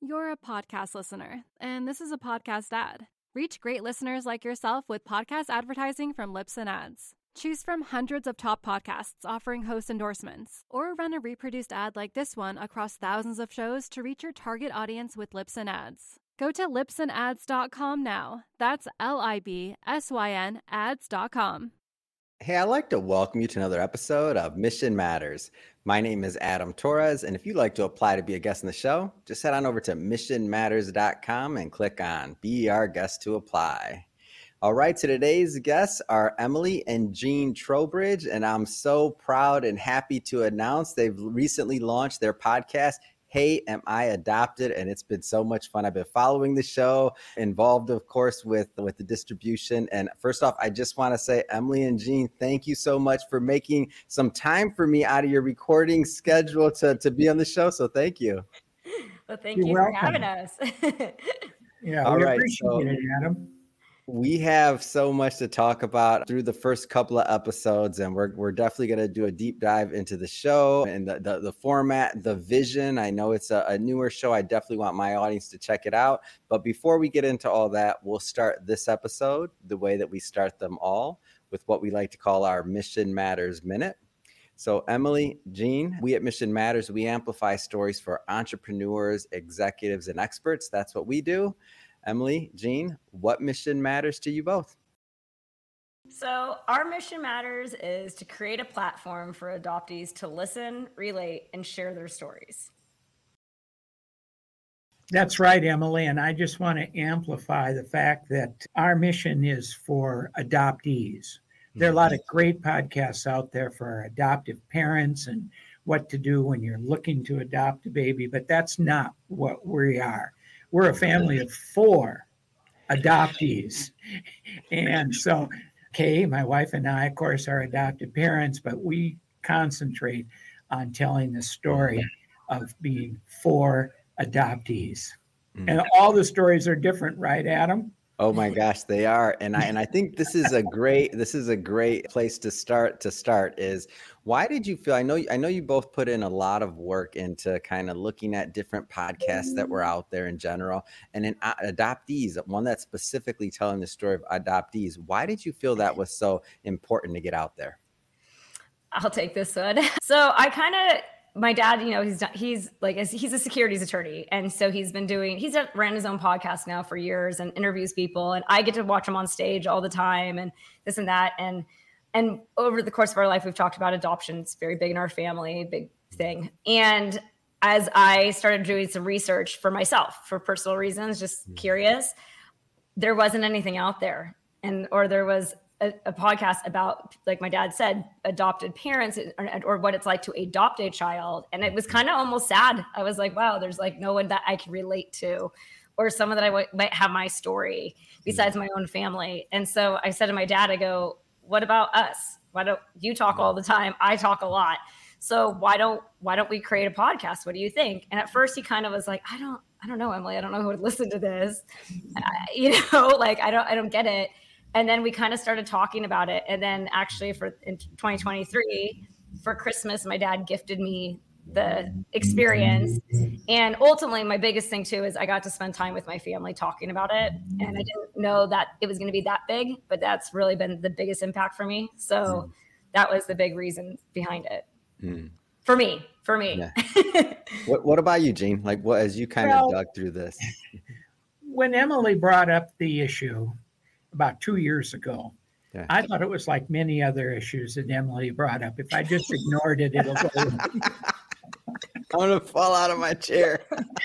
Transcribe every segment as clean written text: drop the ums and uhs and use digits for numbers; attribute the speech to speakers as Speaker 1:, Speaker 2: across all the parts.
Speaker 1: You're a podcast listener, and this is a podcast ad. Reach great listeners like yourself with podcast advertising from Libsyn Ads. Choose from hundreds of top podcasts offering host endorsements, or run a reproduced ad like this one across thousands of shows to reach your target audience with Libsyn Ads. Go to libsynads.com now. That's LIBSYN ads.com.
Speaker 2: Hey, I'd like to welcome you to another episode of Mission Matters. My name is Adam Torres, and if you'd like to apply to be a guest on the show, just head on over to missionmatters.com and click on Be Our Guest to apply. All right, so today's guests are Emily and Jean Trowbridge, and I'm so proud and happy to announce they've recently launched their podcast, Hey, Am I Adopted? And it's been so much fun. I've been following the show, involved, of course, with the distribution. And first off, I just want to say, Emily and Jean, thank you so much for making some time for me out of your recording schedule to be on the show. So thank you.
Speaker 3: Well, thank you for having us.
Speaker 4: Yeah,
Speaker 2: all
Speaker 4: we
Speaker 2: right,
Speaker 4: appreciate it, Adam.
Speaker 2: We have so much to talk about through the first couple of episodes, and we're definitely going to do a deep dive into the show and the format, the vision. I know it's a newer show. I definitely want my audience to check it out. But before we get into all that, we'll start this episode the way that we start them all, with what we like to call our Mission Matters Minute. So Emily, Jean, we at Mission Matters, we amplify stories for entrepreneurs, executives, and experts. That's what we do. Emily, Jean, what mission matters to you both?
Speaker 3: So our mission matters is to create a platform for adoptees to listen, relate, and share their stories.
Speaker 4: That's right, Emily. And I just want to amplify the fact that our mission is for adoptees. There are a lot of great podcasts out there for adoptive parents and what to do when you're looking to adopt a baby, but that's not what we are. We're a family of 4 adoptees. And so Kay, my wife, and I, of course, are adopted parents, but we concentrate on telling the story of being 4 adoptees. And all the stories are different, right, Adam?
Speaker 2: Oh my gosh, they are. And I think this is a great place to start is, why did you feel, I know you both put in a lot of work into kind of looking at different podcasts that were out there in general, and in adoptees, one that's specifically telling the story of adoptees. Why did you feel that was so important to get out there?
Speaker 3: I'll take this one. So my dad, he's a securities attorney. And so he's ran his own podcast now for years and interviews people. And I get to watch him on stage all the time and this and that. And over the course of our life, we've talked about adoption. It's very big in our family, big thing. And as I started doing some research for myself, for personal reasons, just curious, there wasn't anything out there. Or there was a podcast about, like my dad said, adopted parents or what it's like to adopt a child. And it was kind of almost sad. I was like, wow, there's like no one that I can relate to, or someone that I might have my story besides my own family. And so I said to my dad, I go, what about us? Why don't you talk all the time? I talk a lot. So why don't we create a podcast? What do you think? And at first he kind of was like, I don't know, Emily, I don't know who would listen to this. I don't get it. And then we kind of started talking about it. And then actually in 2023, for Christmas, my dad gifted me the experience. And ultimately, my biggest thing too is I got to spend time with my family talking about it. And I didn't know that it was going to be that big, but that's really been the biggest impact for me. So that was the big reason behind it. For me.
Speaker 2: Yeah. What about you, Jean? Like, what, as you kind of dug through this?
Speaker 4: When Emily brought up the issue about 2 years ago, I thought it was like many other issues that Emily brought up. If I just ignored it, it'll go.
Speaker 2: I'm going to fall out of my chair.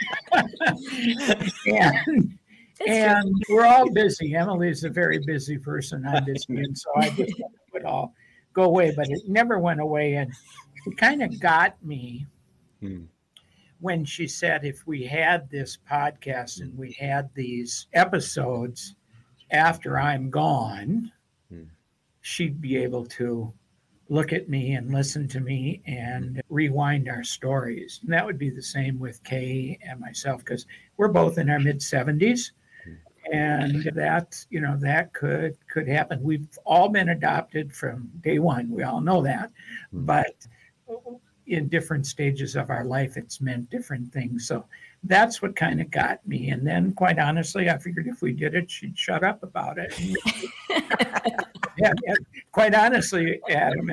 Speaker 4: and we're all busy. Emily's a very busy person. I'm busy. And so I just let it would all go away, but it never went away. And it kind of got me when she said, if we had this podcast and we had these episodes after I'm gone, she'd be able to look at me and listen to me and rewind our stories. And that would be the same with Kay and myself, because we're both in our mid-70s. And that could happen. We've all been adopted from day one. We all know that. But in different stages of our life, it's meant different things. So that's what kind of got me. And then, quite honestly, I figured if we did it, she'd shut up about it. Yeah, quite honestly, Adam,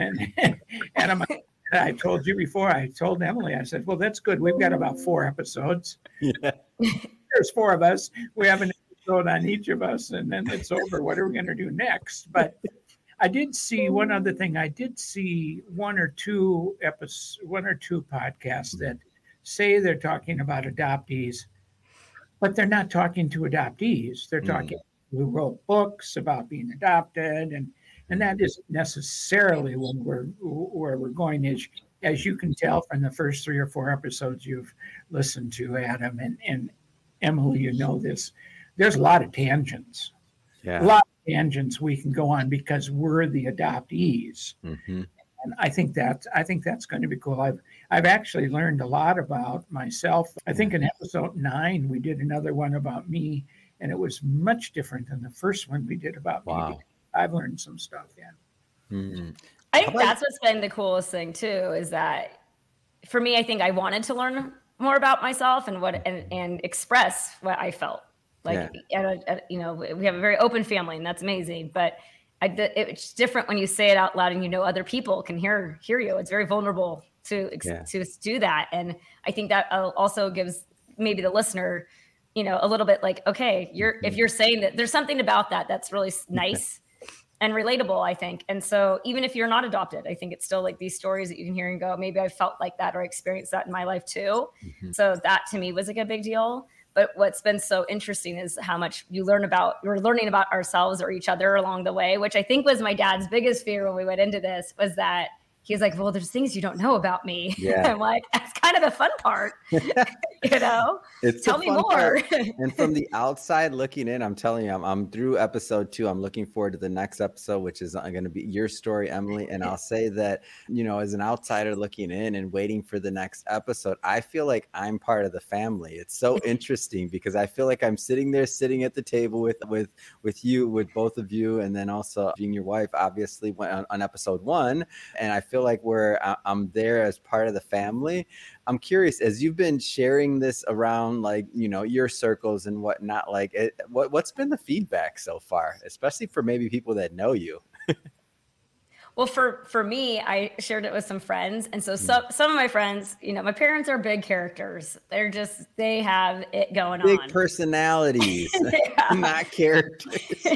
Speaker 4: I told you before, I told Emily, I said, well, that's good. We've got about 4 episodes.
Speaker 2: Yeah.
Speaker 4: There's 4 of us. We have an episode on each of us, and then it's over. What are we going to do next? But I did see one other thing. I did see one or two podcasts that say they're talking about adoptees, but they're not talking to adoptees. They're talking who wrote books about being adopted, and that isn't necessarily where we're going. As you can tell from the first 3 or 4 episodes you've listened to, Adam and Emily, you know this. There's a lot of tangents.
Speaker 2: Yeah.
Speaker 4: A lot of tangents we can go on because we're the adoptees. Mm-hmm. And I think that's going to be cool. I've actually learned a lot about myself. I think in episode 9 we did another one about me, and it was much different than the first one we did about me. I've learned some stuff. Yeah.
Speaker 2: Mm-hmm.
Speaker 3: I think that's what's been the coolest thing too, is that for me, I think I wanted to learn more about myself and and express what I felt. Like, you know, we have a very open family, and that's amazing. But it's different when you say it out loud, and you know other people can hear you. It's very vulnerable to do that, and I think that also gives maybe the listener, you know, a little bit like, okay, if you're saying that, there's something about that's really nice and relatable, I think. And so even if you're not adopted, I think it's still like these stories that you can hear and go, maybe I felt like that or experienced that in my life too. Mm-hmm. So that to me was like a big deal. But what's been so interesting is how much we're learning about ourselves or each other along the way, which I think was my dad's biggest fear when we went into this, was that he's like, well, there's things you don't know about me. Yeah. I'm like, that's kind of the fun part, you know? Tell me more.
Speaker 2: And from the outside looking in, I'm telling you, I'm through episode 2. I'm looking forward to the next episode, which is going to be your story, Emily. And I'll say that, you know, as an outsider looking in and waiting for the next episode, I feel like I'm part of the family. It's so interesting because I feel like I'm sitting at the table with you, with both of you, and then also being your wife, obviously, on episode 1. And I feel like I'm there as part of the family. I'm curious, as you've been sharing this around, like, you know, your circles and whatnot, like, what's been the feedback so far, especially for maybe people that know you?
Speaker 3: Well, for me, I shared it with some friends. And so some of my friends, you know, my parents are big characters. They have it going on.
Speaker 2: Big personalities, not characters.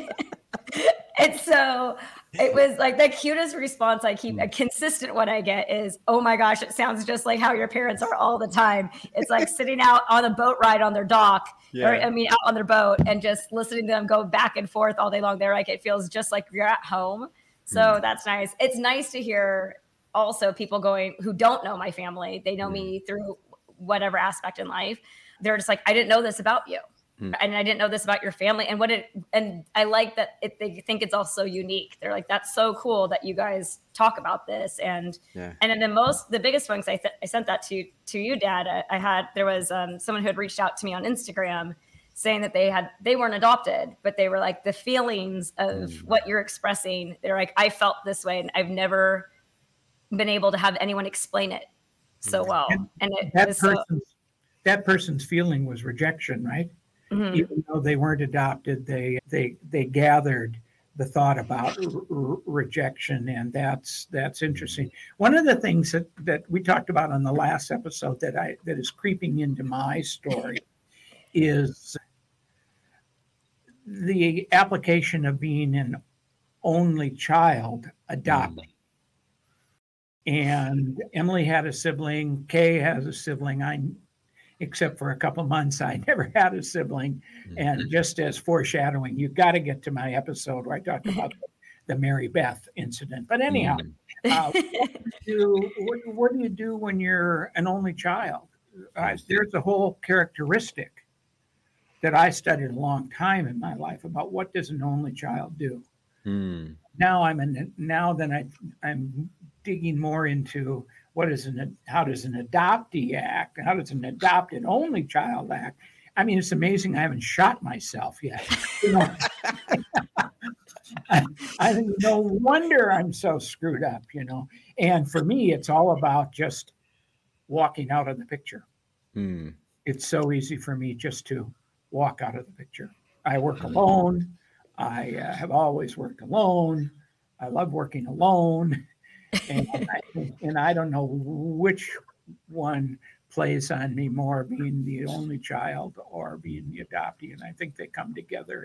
Speaker 3: And so it was like the cutest response a consistent one I get is, oh my gosh, it sounds just like how your parents are all the time. It's like sitting out on a boat ride on their dock, out on their boat, and just listening to them go back and forth all day long. They're like, it feels just like you're at home. So that's nice. It's nice to hear also people who don't know my family. They know me through whatever aspect in life. They're just like, I didn't know this about you. And I didn't know this about your family. And I like that they think it's also unique. They're like, that's so cool that you guys talk about this. And then the biggest one, because I sent that to you, Dad. There was someone who had reached out to me on Instagram saying that they weren't adopted, but they were like, the feelings of what you're expressing. They're like, I felt this way, and I've never been able to have anyone explain it so well. And
Speaker 4: that person's feeling was rejection, right? Mm-hmm. Even though they weren't adopted, they gathered the thought about rejection, and that's interesting. One of the things that we talked about on the last episode that is creeping into my story is the application of being an only child adopted. And Emily had a sibling. Kay has a sibling. Except for a couple months, I never had a sibling. And just as foreshadowing, you've got to get to my episode where I talked about the Mary Beth incident. But anyhow, what do you do when you're an only child? There's a whole characteristic that I studied a long time in my life about what does an only child do. Now I'm digging more into how does an adoptee act? How does an adopted only child act? I mean, it's amazing I haven't shot myself yet. You know, I think no wonder I'm so screwed up, you know. And for me, it's all about just walking out of the picture. it's so easy for me just to walk out of the picture. I work alone. I have always worked alone. I love working alone. And I don't know which one plays on me more, being the only child or being the adoptee. And I think they come together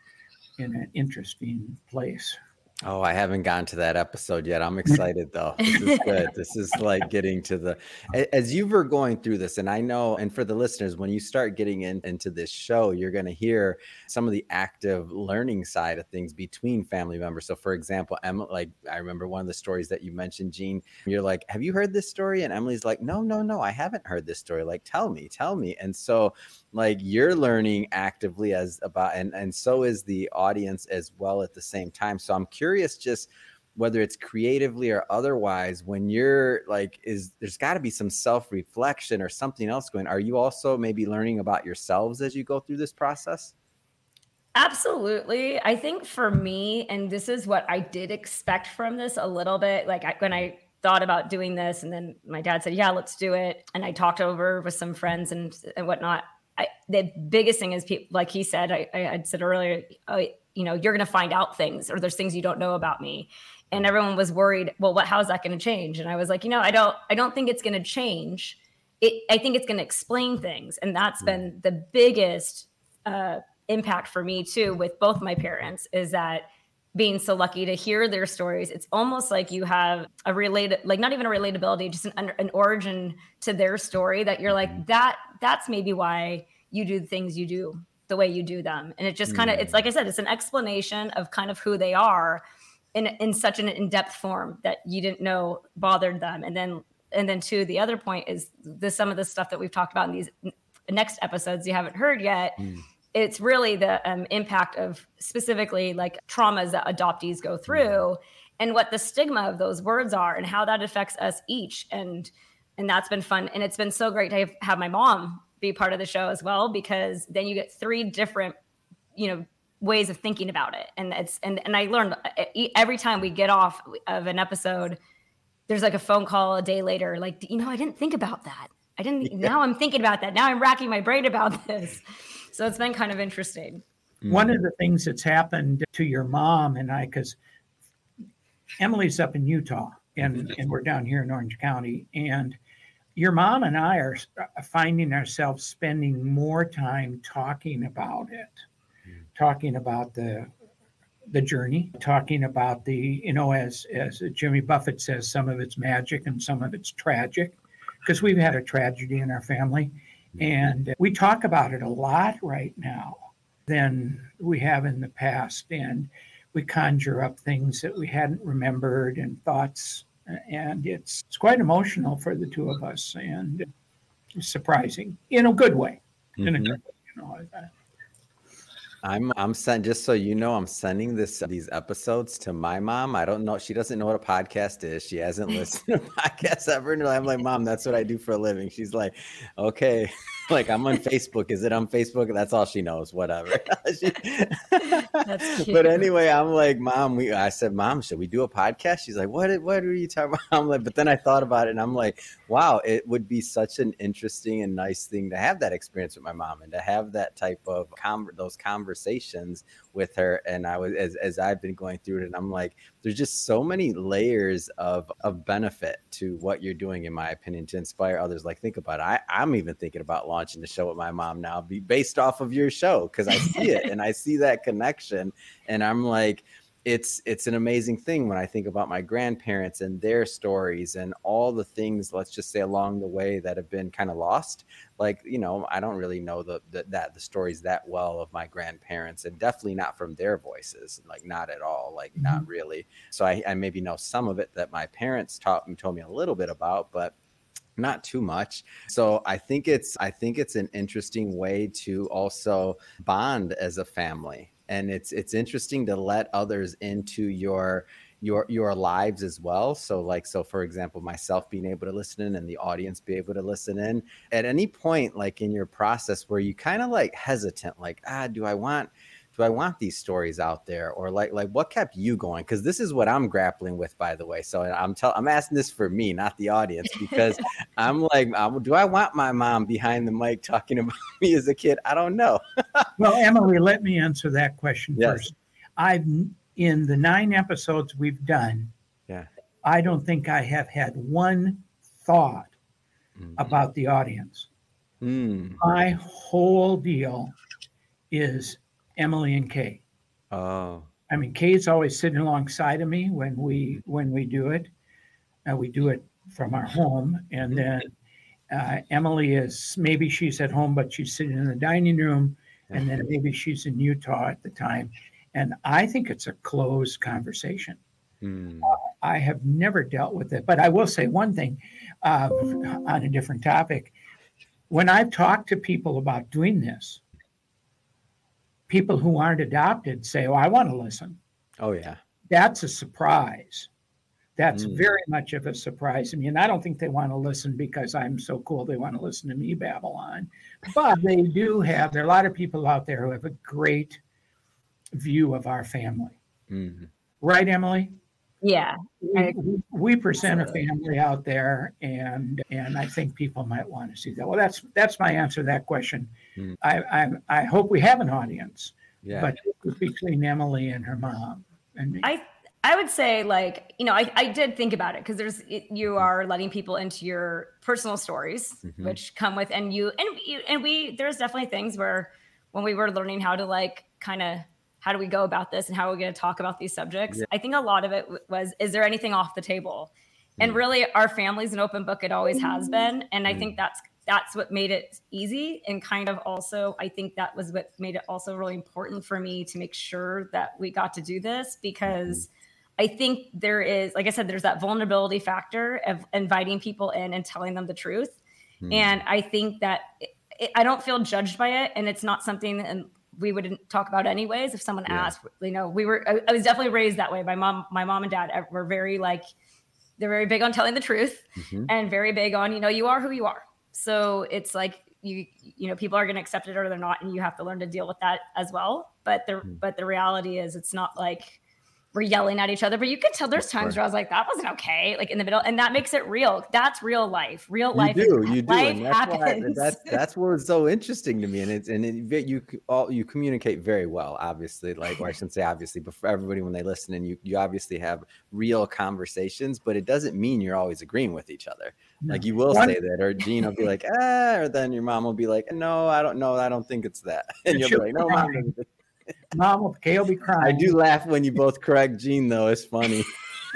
Speaker 4: in an interesting place.
Speaker 2: Oh, I haven't gotten to that episode yet. I'm excited though. This is good. This is like getting to as you were going through this, and I know, and for the listeners, when you start getting into this show, you're going to hear some of the active learning side of things between family members. So for example, Emma, like I remember one of the stories that you mentioned, Jean, you're like, have you heard this story? And Emily's like, no, I haven't heard this story. Like, tell me. And so like you're learning actively and so is the audience as well at the same time. So I'm curious, just whether it's creatively or otherwise, when you're like, there's got to be some self-reflection or something else going. Are you also maybe learning about yourselves as you go through this process?
Speaker 3: Absolutely. I think for me, and this is what I did expect from this a little bit, like when I thought about doing this, and then my dad said, yeah, let's do it. And I talked over with some friends and whatnot. The biggest thing is, people, like he said, I had said earlier, you're going to find out things, or there's things you don't know about me. And everyone was worried, well, how's that going to change? And I was like, I don't think it's going to change. I think it's going to explain things. And that's been the biggest impact for me too, with both my parents, is that being so lucky to hear their stories. It's almost like you have a not even a relatability, just an origin to their story, that you're like, that's maybe why you do the things you do the way you do them. And it just kind of, it's like I said, it's an explanation of kind of who they are in such an in-depth form that you didn't know bothered them. And then too, the other point is some of the stuff that we've talked about in these next episodes you haven't heard yet. It's really the impact of specifically like traumas that adoptees go through, and what the stigma of those words are, and how that affects us each. And that's been fun. And it's been so great to have my mom be part of the show as well, because then you get 3 different, ways of thinking about it. And I learned every time we get off of an episode, there's like a phone call a day later, like, I didn't think about that. Now I'm thinking about that. Now I'm racking my brain about this. So it's been kind of interesting.
Speaker 4: One of the things that's happened to your mom and I, because Emily's up in Utah and we're down here in Orange County, and your mom and I are finding ourselves spending more time talking about it, talking about the journey, talking about as Jimmy Buffett says, some of it's magic and some of it's tragic, because we've had a tragedy in our family. And we talk about it a lot right now than we have in the past. And we conjure up things that we hadn't remembered and thoughts. And it's quite emotional for the two of us, and surprising in a good way. In a good way,
Speaker 2: I'm sending, just so you know, I'm sending these episodes to my mom. I don't know. She doesn't know what a podcast is. She hasn't listened to podcasts ever. And I'm like, Mom, that's what I do for a living. She's like, okay. Like, I'm on Facebook. Is it on Facebook? That's all she knows. Whatever.
Speaker 3: That's cute.
Speaker 2: But anyway, I'm like, Mom, I said, Mom, should we do a podcast? She's like, what are you talking about? I'm like, but then I thought about it and I'm like, wow, it would be such an interesting and nice thing to have that experience with my mom and to have that type of those conversations with her. And I was, as I've been going through it, and I'm like, there's just so many layers of benefit to what you're doing, in my opinion, to inspire others. Like, think about it. I'm even thinking about launching the show with my mom now, based off of your show, because I see it and I see that connection. And I'm like, it's an amazing thing when I think about my grandparents and their stories and all the things, let's just say, along the way that have been kind of lost. Like, I don't really know the stories that well of my grandparents, and definitely not from their voices, like not at all, like not really. So I maybe know some of it that my parents told me a little bit about, but not too much. So I think it's an interesting way to also bond as a family. And it's interesting to let others into your lives as well. So for example, myself being able to listen in and the audience be able to listen in at any point, like in your process where you kind of like hesitant, like, do I want do I want these stories out there, or like what kept you going? Because this is what I'm grappling with, by the way. So I'm asking this for me, not the audience, because I'm like, do I want my mom behind the mic talking about me as a kid? I don't know.
Speaker 4: Well, Emily, let me answer that question first. In the 9 episodes we've done, I don't think I have had one thought about the audience. My whole deal is Emily and Kay.
Speaker 2: Oh,
Speaker 4: I mean, Kay's always sitting alongside of me when we do it. We do it from our home, and then Emily is, maybe she's at home, but she's sitting in the dining room, and then maybe she's in Utah at the time. And I think it's a closed conversation. I have never dealt with it, but I will say one thing on a different topic. When I've talked to people about doing this, people who aren't adopted say, "Oh, I want to listen."
Speaker 2: Oh, yeah.
Speaker 4: That's a surprise. That's very much of a surprise to me. And I don't think they want to listen because I'm so cool. They want to listen to me babble on. But there are a lot of people out there who have a great view of our family. Right, Emily?
Speaker 3: Yeah.
Speaker 4: We present a family out there, and I think people might want to see that. Well, that's my answer to that question. I hope we have an audience, but between Emily and her mom and me.
Speaker 3: I would say, like, you know, I did think about it, because you are letting people into your personal stories, which come with, and there's definitely things where when we were learning how to, like, kind of, how do we go about this and how are we going to talk about these subjects? I think a lot of it was, is there anything off the table? And really, our family's an open book. It always has been. And I think that's what made it easy. And kind of also, I think that was what made it also really important for me to make sure that we got to do this, because I think there is, like I said, there's that vulnerability factor of inviting people in and telling them the truth. And I think that I don't feel judged by it. And it's not something that we wouldn't talk about anyways. If someone asked, you know, I was definitely raised that way. My mom and dad were very, like, they're very big on telling the truth and very big on, you know, you are who you are. So it's like, you know, people are going to accept it or they're not. And you have to learn to deal with that as well. But the reality is, it's not like we're yelling at each other, but you could tell there's times where I was like, that wasn't okay. Like in the middle, and that makes it real. That's real life. Real life.
Speaker 2: You do.
Speaker 3: Life
Speaker 2: And that's
Speaker 3: happens.
Speaker 2: that's what's so interesting to me. And you communicate very well, obviously, like, or I shouldn't say obviously, but for everybody when they listen, and you obviously have real conversations, but it doesn't mean you're always agreeing with each other. No. Like you will say that, or Jean will be like, or then your mom will be like, no, I don't know. I don't think it's that. And you'll be like, no, Mom.
Speaker 4: Mom, Kay will be crying.
Speaker 2: I do laugh when you both correct Jean, though. It's funny.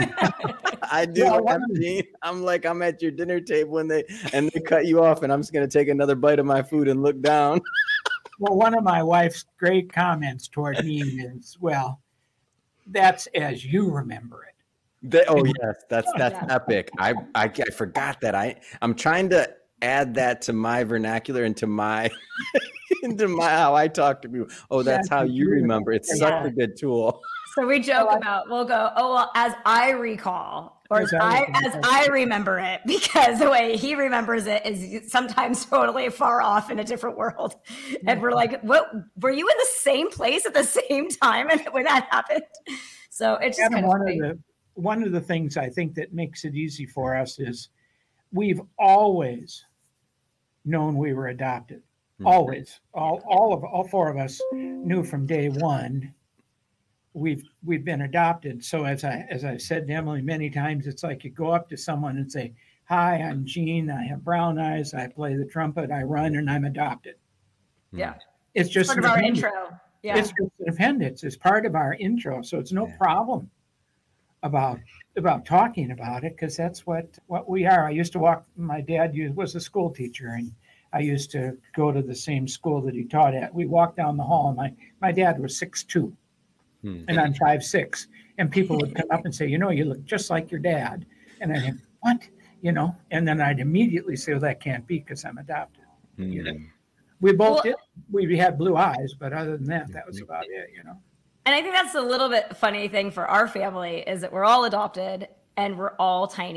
Speaker 2: I do. Jean. I'm like, I'm at your dinner table and they cut you off, and I'm just gonna take another bite of my food and look down.
Speaker 4: Well, one of my wife's great comments toward me is, "Well, that's as you remember it."
Speaker 2: Yes, that's epic. I forgot that. I'm trying to add that to my vernacular and to my into my how I talk to people. Oh, that's how you remember. It's such a good tool.
Speaker 3: So we joke about, we'll go, oh, well, as I recall, or as I remember it, because the way he remembers it is sometimes totally far off in a different world. And we're like, what, were you in the same place at the same time when that happened? So it's just
Speaker 4: one of the things I think that makes it easy for us is we've always known we were adopted. Always. All four of us knew from day one we've been adopted. So as I said to Emily many times, it's like you go up to someone and say, "Hi, I'm Jean. I have brown eyes. I play the trumpet. I run, and I'm adopted."
Speaker 3: Yeah.
Speaker 4: It's just
Speaker 3: part of our intro. Yeah.
Speaker 4: It's just an appendix. It's part of our intro. So it's no problem about talking about it, because that's what we are. I used to walk. My dad was a school teacher, and I used to go to the same school that he taught at. We walked down the hall, and my dad was 6'2", and I'm 5'6", and people would come up and say, "You know, you look just like your dad." And I think, "What?" You know, and then I'd immediately say, "Well, that can't be because I'm adopted." You know, we both did. We had blue eyes, but other than that was about it. You know.
Speaker 3: And I think that's a little bit funny thing for our family is that we're all adopted and we're all tiny.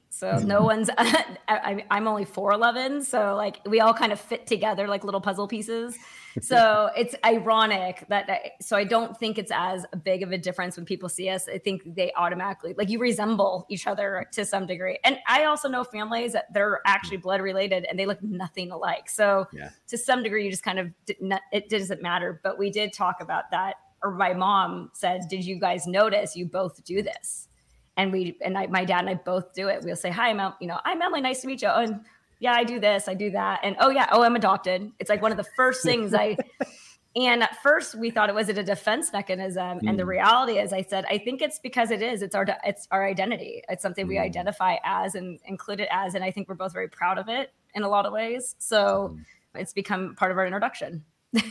Speaker 3: So no one's, I'm only 4'11". So like we all kind of fit together like little puzzle pieces. So it's ironic so I don't think it's as big of a difference when people see us. I think they automatically, like, you resemble each other to some degree. And I also know families that they're actually blood related and they look nothing alike. So to some degree, you just kind of, it doesn't matter. But we did talk about that, or my mom said, did you guys notice you both do this? And my dad and I both do it. We'll say, hi, I'm Emily. Nice to meet you. Oh, and yeah, I do this, I do that. And I'm adopted. It's like one of the first things and at first we thought it was a defense mechanism. And the reality is, I said, I think it's because it's our identity. It's something we identify as and include it as. And I think we're both very proud of it in a lot of ways. So it's become part of our introduction.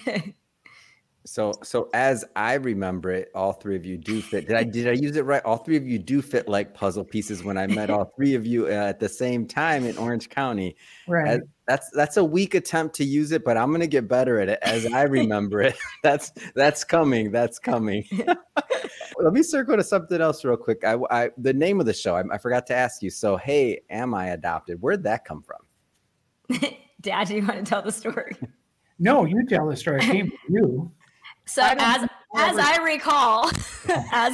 Speaker 2: So as I remember it, all three of you do fit. Did I use it right? All three of you do fit like puzzle pieces when I met all three of you at the same time in Orange County.
Speaker 4: Right.
Speaker 2: That's a weak attempt to use it, but I'm going to get better at it as I remember it. That's coming. That's coming. Let me circle to something else real quick. The name of the show, I forgot to ask you. So, hey, am I adopted? Where'd that come from?
Speaker 3: Dad, do you want to tell the story?
Speaker 4: No, you tell the story. It came from you.
Speaker 3: So as I recall, I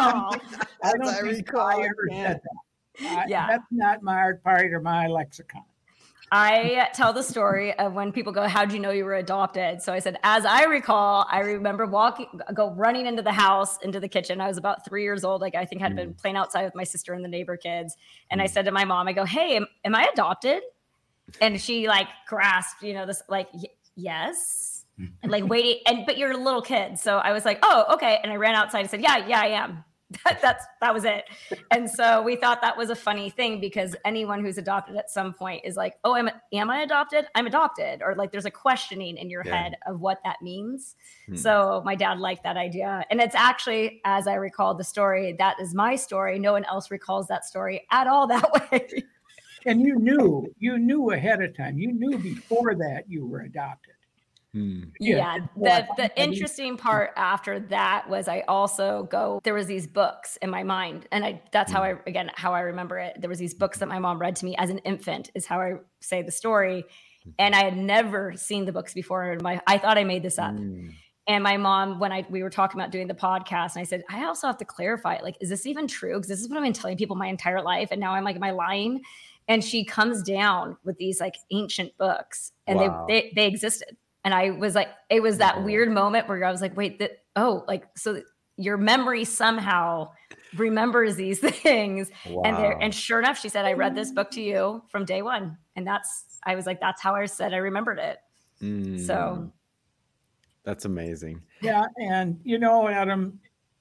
Speaker 4: ever said that. That's not my part of my lexicon.
Speaker 3: I tell the story of when people go, how'd you know you were adopted? So I said, as I recall, I remember running into the house, into the kitchen. I was about 3 years old. Like, I think I had been playing outside with my sister and the neighbor kids. And I said to my mom, I go, hey, am I adopted? And she like grasped, this like, yes. And like waiting, but you're a little kid. So I was like, oh, okay. And I ran outside and said, yeah, I am. That was it. And so we thought that was a funny thing, because anyone who's adopted at some point is like, oh, am I adopted? I'm adopted. Or like, there's a questioning in your head of what that means. So my dad liked that idea. And it's actually, as I recall the story, that is my story. No one else recalls that story at all that way.
Speaker 4: And you knew ahead of time. You knew before that you were adopted.
Speaker 3: Yeah. The interesting part after that was there was these books in my mind. And that's how I remember it. There was these books that my mom read to me as an infant, is how I say the story. And I had never seen the books before. I thought I made this up. And my mom, when we were talking about doing the podcast, and I said, I also have to clarify, like, is this even true? Because this is what I've been telling people my entire life. And now I'm like, am I lying? And she comes down with these like ancient books, and they existed. And I was like, it was that weird moment where I was like, wait, so your memory somehow remembers these things. Wow. And sure enough, she said, I read this book to you from day one. And I was like, that's how I said I remembered it. So
Speaker 2: that's amazing.
Speaker 4: Yeah. And Adam,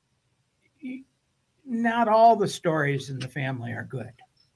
Speaker 4: not all the stories in the family are good.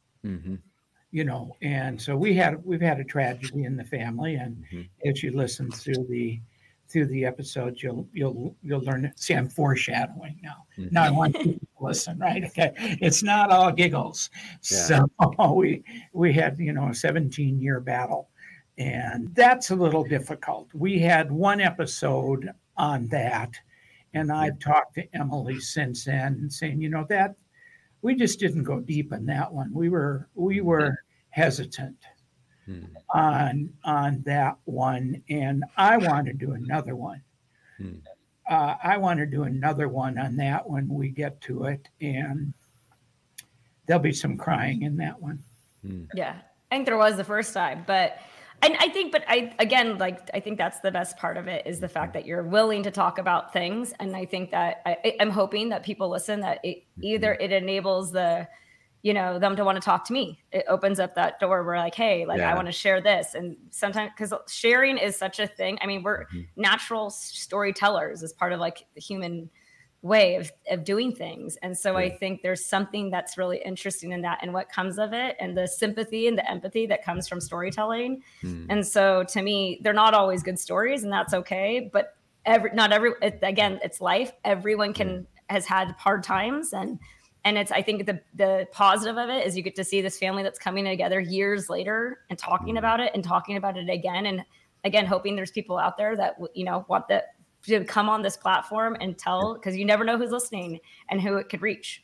Speaker 4: And so we've had a tragedy in the family, and as you listen through the episodes, you'll learn it. See, I'm foreshadowing now. Now I want people to listen, right? Okay, it's not all giggles. Yeah. So we had a 17-year battle, and that's a little difficult. We had one episode on that, and I've talked to Emily since then, saying that we just didn't go deep in that one. We were hesitant on that one, and I want to do another one. I want to do another one on that when we get to it, and there'll be some crying in that one.
Speaker 3: Yeah, I think there was the first time, but I think that's the best part of it, is the fact that you're willing to talk about things. And I think that I'm hoping that people listen, that either it enables them to want to talk to me. It opens up that door where like, hey, I want to share this. And sometimes, because sharing is such a thing. I mean, we're natural storytellers as part of like the human way of doing things. And so I think there's something that's really interesting in that, and what comes of it, and the sympathy and the empathy that comes from storytelling. And so to me, they're not always good stories, and that's okay. But it's life. Everyone has had hard times, and it's, I think the positive of it is you get to see this family that's coming together years later and talking about it again. And again, hoping there's people out there that, want to come on this platform and tell, because you never know who's listening and who it could reach.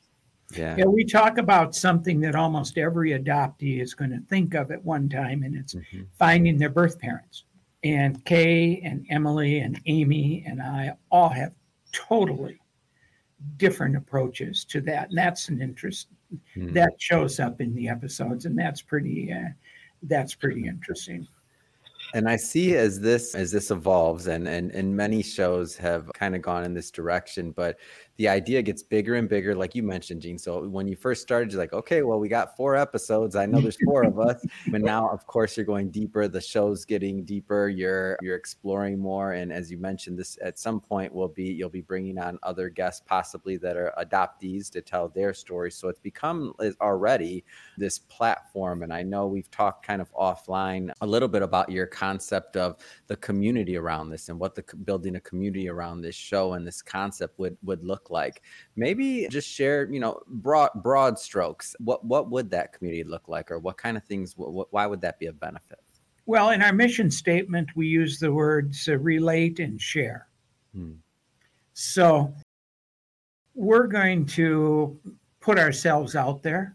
Speaker 4: Yeah, we talk about something that almost every adoptee is going to think of at one time, and it's finding their birth parents. And Kay and Emily and Amy and I all have totally different approaches to that. And that's an interest that shows up in the episodes, and that's pretty interesting.
Speaker 2: And I see as this evolves, and many shows have kind of gone in this direction, but the idea gets bigger and bigger, like you mentioned, Gene. So when you first started, you're like, okay, well, we got 4 episodes. I know there's 4 of us, but now, of course, you're going deeper. The show's getting deeper. You're exploring more, and as you mentioned, this at some point you'll be bringing on other guests, possibly that are adoptees, to tell their stories. So it's become already this platform. And I know we've talked kind of offline a little bit about your concept of the community around this and what building a community around this show and this concept would look like. Maybe just share, broad strokes. What would that community look like, or what kind of things? Why would that be a benefit?
Speaker 4: Well, in our mission statement, we use the words relate and share. So we're going to put ourselves out there.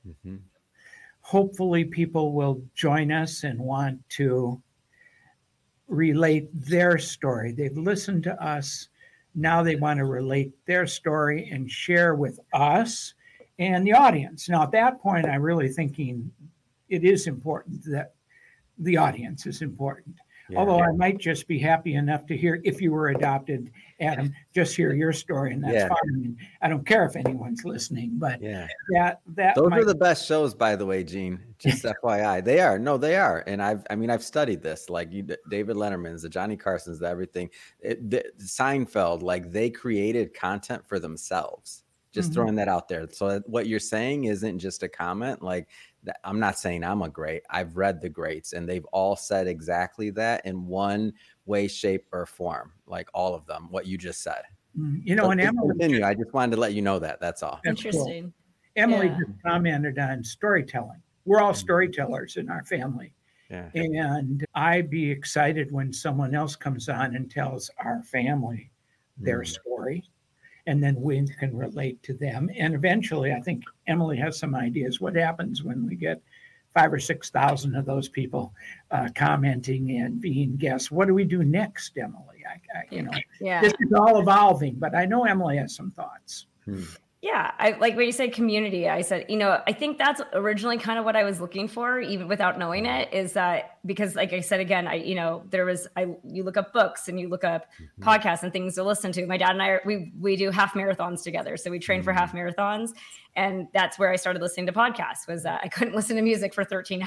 Speaker 4: Hopefully people will join us and want to relate their story. They've listened to us. Now they want to relate their story and share with us and the audience. Now, at that point, I'm really thinking it is important that the audience is important. Yeah. Although I might just be happy enough to hear, if you were adopted, Adam, just hear your story, and that's fine. I mean, I don't care if anyone's listening, but that
Speaker 2: those are the best shows, by the way, Gene. Just FYI, they are. No, they are. And I've studied this, like David Letterman's, the Johnny Carson's, the everything. Seinfeld, like they created content for themselves. Just throwing that out there. So what you're saying isn't just a comment. Like, I'm not saying I'm a great. I've read the greats, and they've all said exactly that in one way, shape, or form. Like all of them, what you just said.
Speaker 4: And Emily,
Speaker 2: continue. I just wanted to let you know that. That's all.
Speaker 3: Interesting.
Speaker 4: Cool. Emily just commented on storytelling. We're all storytellers in our family. Yeah. And I'd be excited when someone else comes on and tells our family their story. And then we can relate to them. And eventually, I think Emily has some ideas. What happens when we get 5,000 or 6,000 of those people commenting and being guests? What do we do next, Emily? This is all evolving, but I know Emily has some thoughts.
Speaker 3: Yeah, I like when you say community, I said, I think that's originally kind of what I was looking for, even without knowing it, is that because, like I said, again, you look up books and you look up podcasts and things to listen to. My dad and I, we do half marathons together. So we train for half marathons. And that's where I started listening to podcasts, was that I couldn't listen to music for 13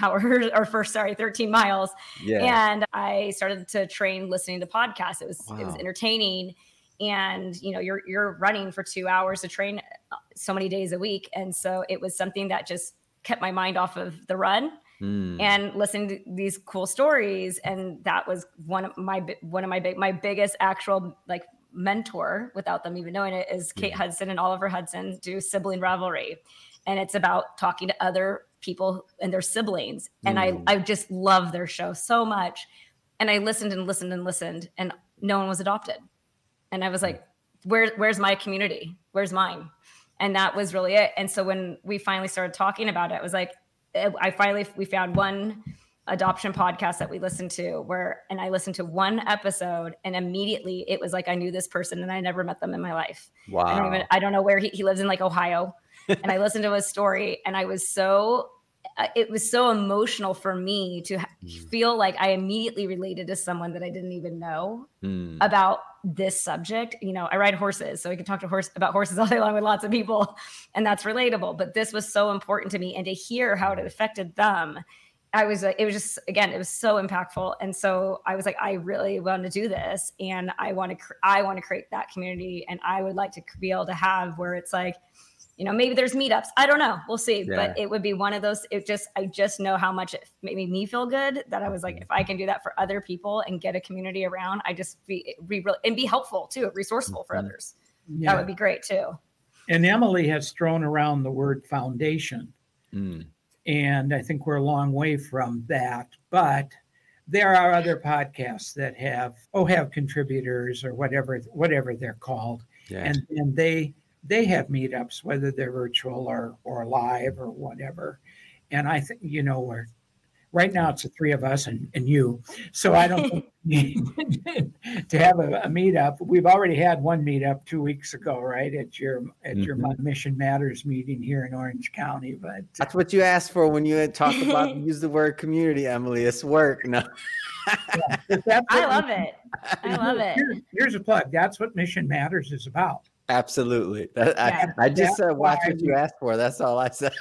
Speaker 3: miles. Yeah. And I started to train listening to podcasts. It was entertaining. And, you're running for 2 hours to train so many days a week. And so it was something that just kept my mind off of the run and listening to these cool stories. And that was one of my biggest actual mentor, without them even knowing it, is Kate Hudson and Oliver Hudson do Sibling Revelry. And it's about talking to other people and their siblings. And I just love their show so much. And I listened and listened and listened, and no one was adopted. And I was like, where's my community? Where's mine? And that was really it. And so when we finally started talking about it, it was like, we found one adoption podcast that we listened to and I listened to one episode, and immediately it was like, I knew this person and I never met them in my life.
Speaker 2: Wow.
Speaker 3: I don't know where he lives in Ohio. And I listened to his story, and it was so emotional for me to feel like I immediately related to someone that I didn't even know about this subject. I ride horses, so I can talk about horses all day long with lots of people, and that's relatable. But this was so important to me, and to hear how it affected them, it was so impactful. And so I was like, I really want to do this, and I want to create that community, and I would like to be able to have where it's like, maybe there's meetups. I don't know. We'll see. Yeah. But it would be one of those. I just know how much it made me feel good, that I was like, if I can do that for other people and get a community around, I just be helpful too, resourceful for others. Yeah. That would be great too.
Speaker 4: And Emily has thrown around the word foundation. And I think we're a long way from that. But there are other podcasts that have contributors or whatever they're called. Yeah. And they they have meetups, whether they're virtual or live or whatever. And I think, we're right now it's the three of us and you. So I don't think we need to have a meetup. We've already had one meetup 2 weeks ago, right? At your Mission Matters meeting here in Orange County. But
Speaker 2: that's what you asked for when you had talked about use the word community, Emily. It's work. No.
Speaker 3: I love it. I love it.
Speaker 4: Here's a plug. That's what Mission Matters is about.
Speaker 2: Absolutely. I just said, watch what you asked for. That's all I said.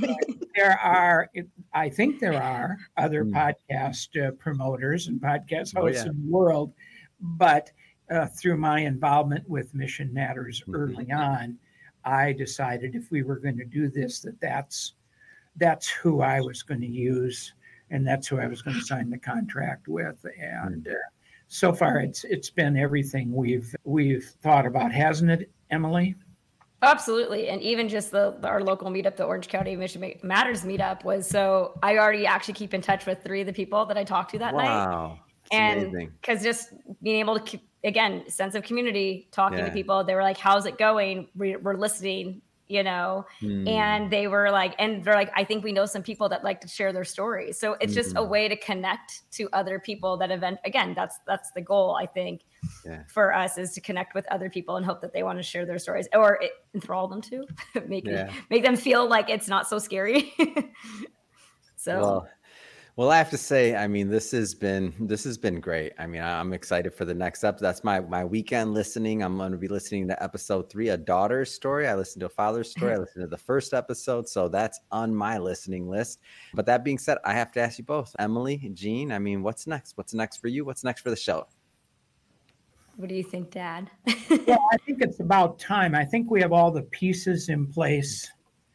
Speaker 4: I think there are other podcast promoters and podcast hosts in the world, but through my involvement with Mission Matters early on, I decided if we were going to do this, that's who I was going to use, and that's who I was going to sign the contract with. And so far, it's been everything we've thought about, hasn't it, Emily?
Speaker 3: Absolutely. And even just our local meetup, the Orange County Mission Matters meetup was, so I already actually keep in touch with 3 of the people that I talked to that night.
Speaker 2: Wow. And
Speaker 3: because just being able to, again, sense of community, talking to people, they were like, how's it going? We're listening, and they were like, I think we know some people that like to share their stories. So it's just a way to connect to other people that again, that's the goal, I think, for us, is to connect with other people and hope that they want to share their stories or enthrall them to make them feel like it's not so scary. So.
Speaker 2: Well, I have to say, I mean, this has been great. I mean, I'm excited for the next episode. That's my weekend listening. I'm going to be listening to episode 3, a daughter's story. I listened to a father's story. I listened to the first episode. So that's on my listening list. But that being said, I have to ask you both, Emily, Jean, I mean, what's next? What's next for you? What's next for the show?
Speaker 3: What do you think, Dad?
Speaker 4: Well, I think it's about time. I think we have all the pieces in place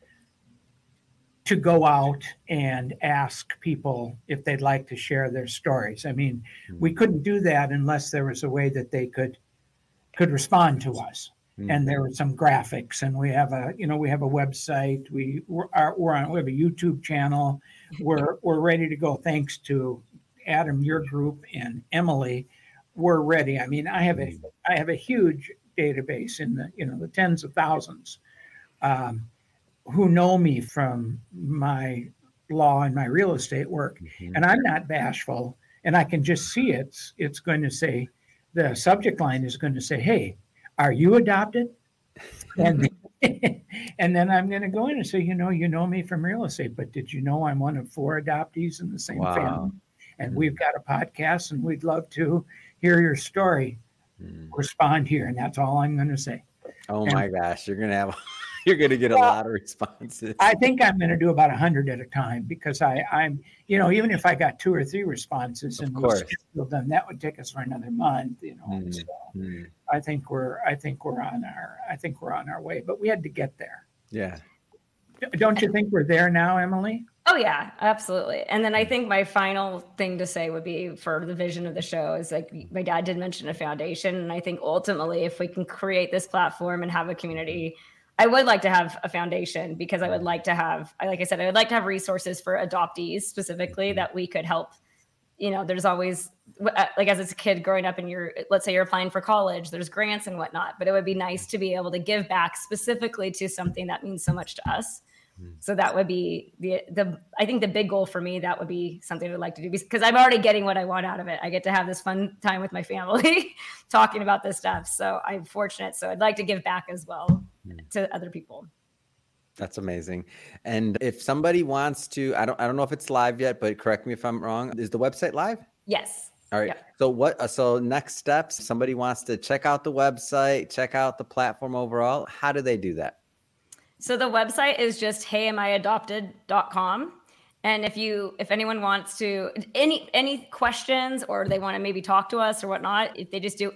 Speaker 4: to go out and ask people if they'd like to share their stories. I mean, we couldn't do that unless there was a way that they could respond to us. And there were some graphics, and we have a website. We have a YouTube channel. We're ready to go. Thanks to Adam, your group, and Emily, we're ready. I mean, I have a huge database in the tens of thousands. Who know me from my law and my real estate work. And I'm not bashful, and I can just see it's going to say, the subject line is going to say, hey, are you adopted? And then I'm going to go in and say, you know me from real estate, but did you know I'm one of 4 adoptees in the same family? And we've got a podcast, and we'd love to hear your story. Respond here. And that's all I'm going to say.
Speaker 2: Oh my gosh, you're going to get a lot of responses.
Speaker 4: I think I'm going to do about 100 at a time, because I'm even if I got 2 or 3 responses and we scheduled them, that would take us for another month. So I think we're on our way, but we had to get there.
Speaker 2: Yeah.
Speaker 4: Don't you think we're there now, Emily?
Speaker 3: Oh yeah, absolutely. And then I think my final thing to say would be, for the vision of the show, is like my dad did mention a foundation. And I think ultimately, if we can create this platform and have a community, I would like to have a foundation, because I would like to have, like I said, I would like to have resources for adoptees specifically that we could help. There's always, like, as a kid growing up, and let's say you're applying for college, there's grants and whatnot, but it would be nice to be able to give back specifically to something that means so much to us. So that would be I think the big goal for me. That would be something I'd like to do, because I'm already getting what I want out of it. I get to have this fun time with my family talking about this stuff. So I'm fortunate. So I'd like to give back as well to other people.
Speaker 2: That's amazing. And if somebody wants to, I don't know if it's live yet, but correct me if I'm wrong. Is the website live?
Speaker 3: Yes.
Speaker 2: All right. Yeah. So next steps, somebody wants to check out the website, check out the platform overall. How do they do that?
Speaker 3: So the website is just heyamiadopted.com. And if anyone wants to, any questions, or they want to maybe talk to us or whatnot, if they just do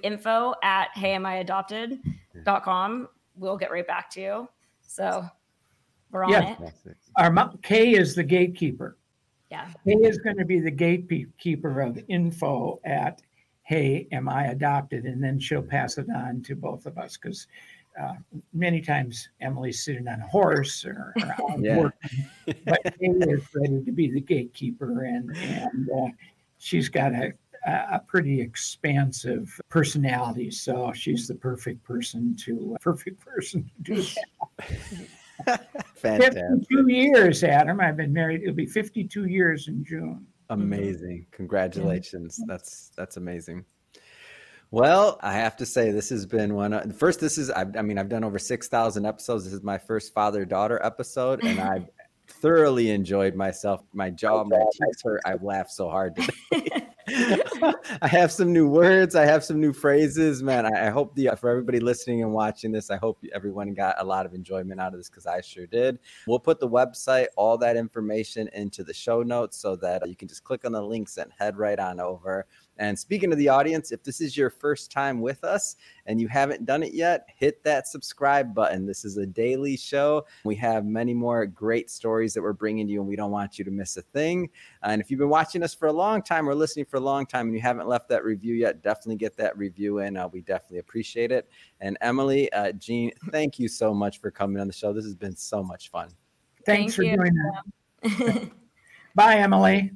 Speaker 3: info@heyamiadopted.com, we'll get right back to you. So we're on it.
Speaker 4: Our Kay is the gatekeeper.
Speaker 3: Yeah.
Speaker 4: Kay is going to be the gatekeeper of info at Hey, Am I Adopted? And then she'll pass it on to both of us, because many times Emily's sitting on a horse or working, but Kay is ready to be the gatekeeper, and she's got a a pretty expansive personality. So she's the perfect person to do that.
Speaker 2: Fantastic.
Speaker 4: 52 years, Adam. I've been married. It'll be 52 years in June.
Speaker 2: Amazing. Congratulations. That's amazing. Well, I have to say this has been I've done over 6,000 episodes. This is my first father-daughter episode, and I've thoroughly enjoyed myself. My jaw, my cheeks hurt. I've laughed so hard today. I have some new words. I have some new phrases, man. I hope for everybody listening and watching this, I hope everyone got a lot of enjoyment out of this, because I sure did. We'll put the website, all that information into the show notes so that you can just click on the links and head right on over. And speaking to the audience, if this is your first time with us and you haven't done it yet, hit that subscribe button. This is a daily show. We have many more great stories that we're bringing to you, and we don't want you to miss a thing. And if you've been watching us for a long time or listening for a long time and you haven't left that review yet, definitely get that review in. We definitely appreciate it. And Emily, Jean, thank you so much for coming on the show. This has been so much fun.
Speaker 4: Thanks for doing that. Bye, Emily.